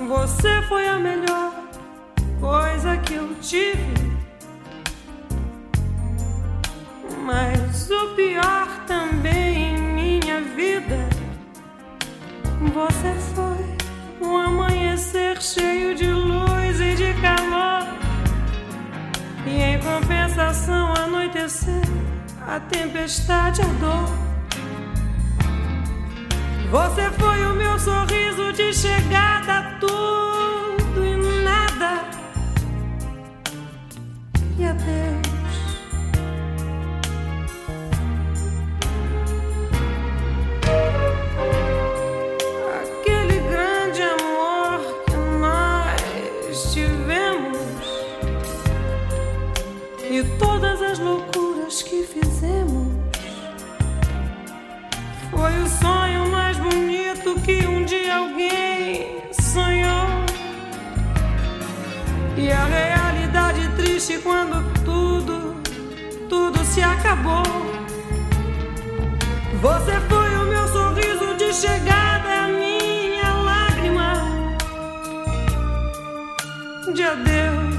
Você foi a melhor coisa que eu tive, mas o pior também em minha vida. Você foi um amanhecer cheio de luz e de calor, e em compensação anoitecer a tempestade, a dor. Você foi o meu sorriso de chegada, tudo e nada. E adeus. Aquele grande amor que nós tivemos e todas as loucuras que fizemos foi o sonho mais bonito que um dia alguém sonhou. E a realidade triste quando tudo se acabou. Você foi o meu sorriso de chegada, a minha lágrima de adeus.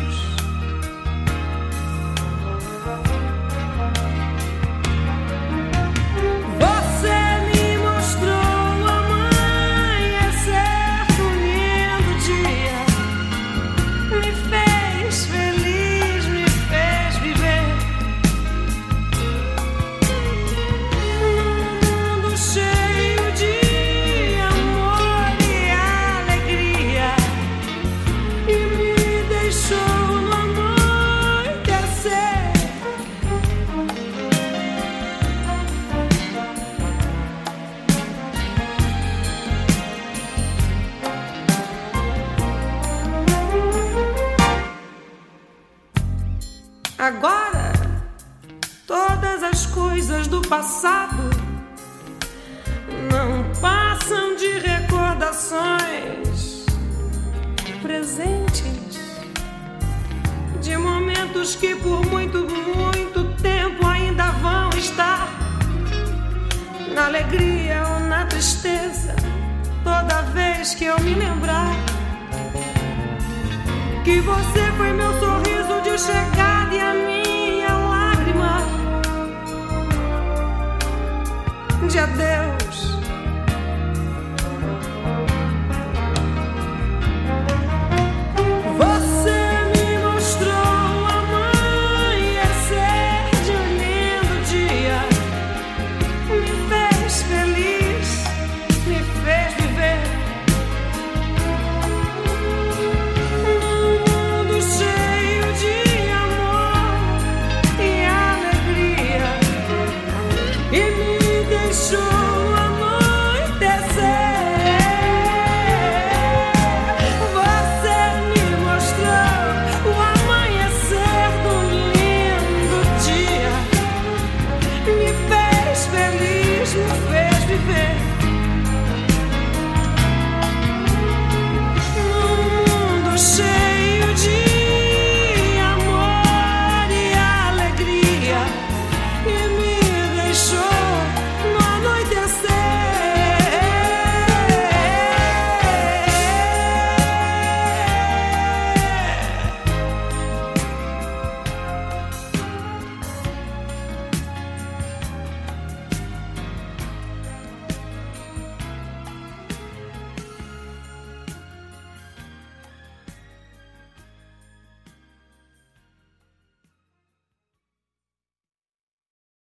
Agora, todas as coisas do passado não passam de recordações presentes de momentos que por muito tempo ainda vão estar na alegria ou na tristeza. Toda vez que eu me lembrar que você foi meu sorriso de chegada e a minha lágrima de adeus. Você me mostrou o amanhecer de um lindo dia, me fez feliz, me fez viver. Cheio